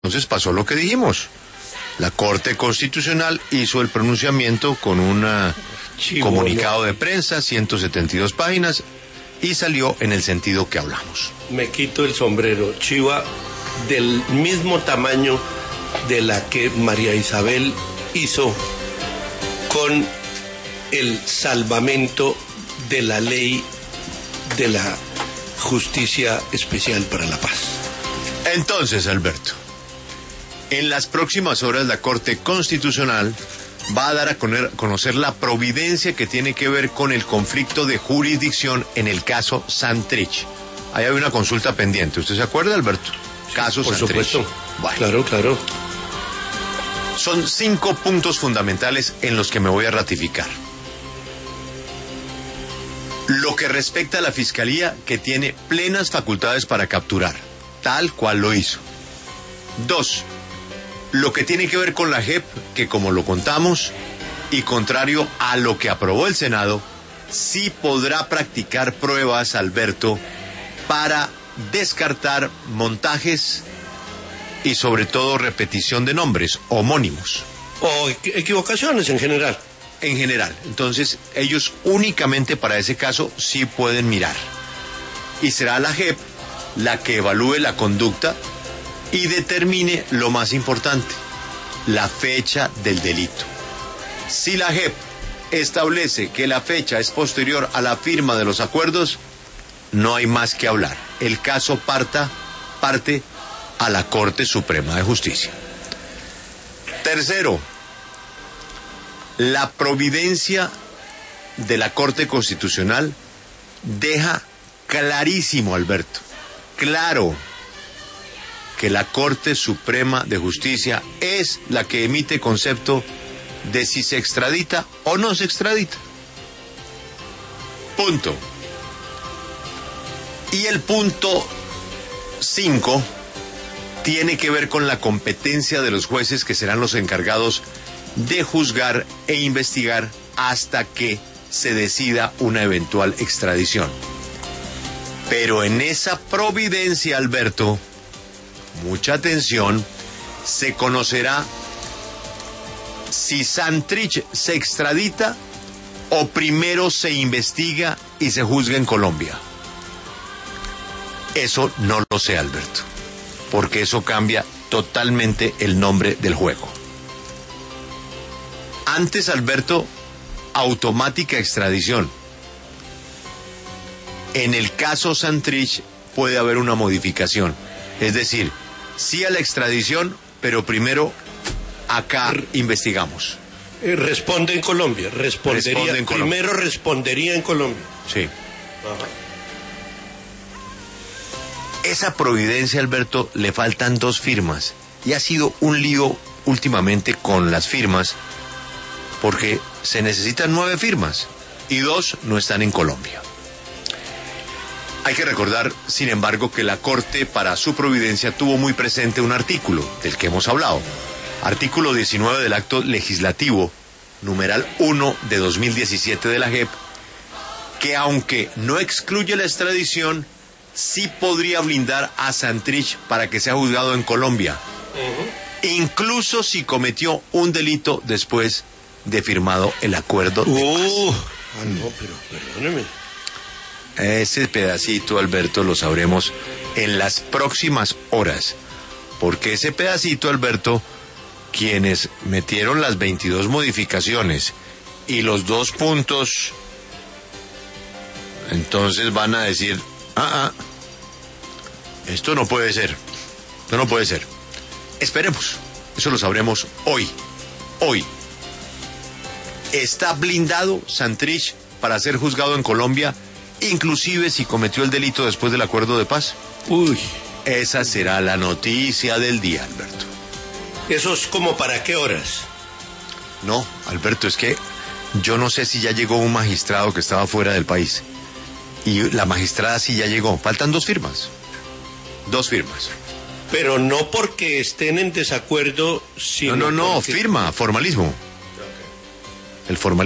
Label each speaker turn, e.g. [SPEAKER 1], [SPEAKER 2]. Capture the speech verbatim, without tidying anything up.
[SPEAKER 1] entonces pasó lo que dijimos. La Corte Constitucional hizo el pronunciamiento con un uh, comunicado de prensa, ciento setenta y dos páginas, y salió en el sentido que hablamos.
[SPEAKER 2] Me quito el sombrero. Chiva del mismo tamaño de la que María Isabel hizo con el salvamento de la ley de la Justicia Especial para la Paz.
[SPEAKER 1] Entonces, Alberto, en las próximas horas la Corte Constitucional va a dar a conocer la providencia que tiene que ver con el conflicto de jurisdicción en el caso Santrich. Ahí hay una consulta pendiente. ¿Usted se acuerda, Alberto? Caso
[SPEAKER 2] Por
[SPEAKER 1] Santrich.
[SPEAKER 2] supuesto.
[SPEAKER 1] Bueno.
[SPEAKER 2] Claro, claro.
[SPEAKER 1] Son cinco puntos fundamentales en los que me voy a ratificar. Lo que respecta a la Fiscalía, que tiene plenas facultades para capturar, tal cual lo hizo. Dos, lo que tiene que ver con la J E P, que como lo contamos, y contrario a lo que aprobó el Senado, sí podrá practicar pruebas, Alberto, para descartar montajes y sobre todo repetición de nombres, homónimos.
[SPEAKER 2] O equivocaciones en general.
[SPEAKER 1] En general. Entonces, ellos únicamente para ese caso sí pueden mirar. Y será la J E P la que evalúe la conducta y determine lo más importante, la fecha del delito. Si la J E P establece que la fecha es posterior a la firma de los acuerdos, no hay más que hablar. El caso parta, parte a la Corte Suprema de Justicia. Tercero, la providencia de la Corte Constitucional deja clarísimo, Alberto, claro, que la Corte Suprema de Justicia es la que emite concepto de si se extradita o no se extradita. Punto. Y el punto cinco tiene que ver con la competencia de los jueces que serán los encargados de juzgar e investigar hasta que se decida una eventual extradición. Pero en esa providencia, Alberto, mucha atención, se conocerá si Santrich se extradita o primero se investiga y se juzga en Colombia. Eso no lo sé, Alberto, porque eso cambia totalmente el nombre del juego. Antes, Alberto, automática extradición. En el caso Santrich puede haber una modificación, es decir, sí a la extradición, pero primero acá R investigamos.
[SPEAKER 2] Responde en Colombia, respondería, Responde en Colombia. Primero respondería en Colombia.
[SPEAKER 1] Sí. Ajá. Esa providencia, Alberto, le faltan dos firmas, y ha sido un lío últimamente con las firmas, porque se necesitan nueve firmas, y dos no están en Colombia. Hay que recordar, sin embargo, que la Corte, para su providencia, tuvo muy presente un artículo del que hemos hablado. Artículo diecinueve del Acto Legislativo, numeral uno de dos mil diecisiete de la J E P, que aunque no excluye la extradición, sí podría blindar a Santrich para que sea juzgado en Colombia, uh-huh. incluso si cometió un delito después de firmado el acuerdo de
[SPEAKER 2] uh,
[SPEAKER 1] paz.
[SPEAKER 2] Ah, no, pero perdóneme.
[SPEAKER 1] Ese pedacito, Alberto, lo sabremos en las próximas horas, porque ese pedacito, Alberto, quienes metieron las veintidós modificaciones y los dos puntos, entonces van a decir, ah, ah, esto no puede ser, esto no puede ser. Esperemos, eso lo sabremos hoy, hoy. ¿Está blindado Santrich para ser juzgado en Colombia, inclusive si cometió el delito después del acuerdo de paz?
[SPEAKER 2] Uy.
[SPEAKER 1] Esa será la noticia del día, Alberto.
[SPEAKER 2] ¿Eso es como para qué horas?
[SPEAKER 1] No, Alberto, es que yo no sé si ya llegó un magistrado que estaba fuera del país. Y la magistrada sí ya llegó. Faltan dos firmas. Dos firmas.
[SPEAKER 2] Pero no porque estén en desacuerdo, sino
[SPEAKER 1] No, no, no,
[SPEAKER 2] porque...
[SPEAKER 1] firma, formalismo. El formalismo.